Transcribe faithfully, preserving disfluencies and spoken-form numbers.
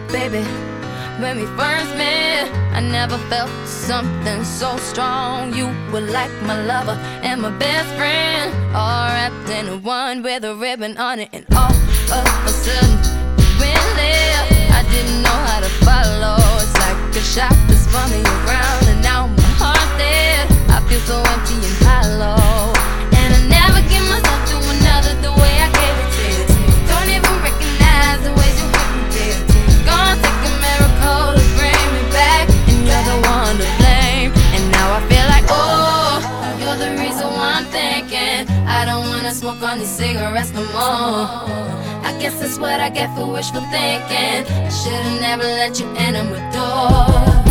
baby. When we first met, I never felt something so strong. You were like my lover and my best friend, all wrapped in one with a ribbon on it. And all of a sudden, you went left. I didn't know how to follow. It's like a shot that's spun me around, and now my heart's dead. I feel so empty and hollow, and I never give myself to another the way I gave it to you. Don't even recognize the ways you hurt me, baby. Gonna take a miracle to bring me back, and you're the one to blame. And now I feel like, oh, you're the reason why I'm thinking I don't wanna smoke on these cigarettes no more. I guess that's what I get for wishful thinking. I should've never let you enter my door.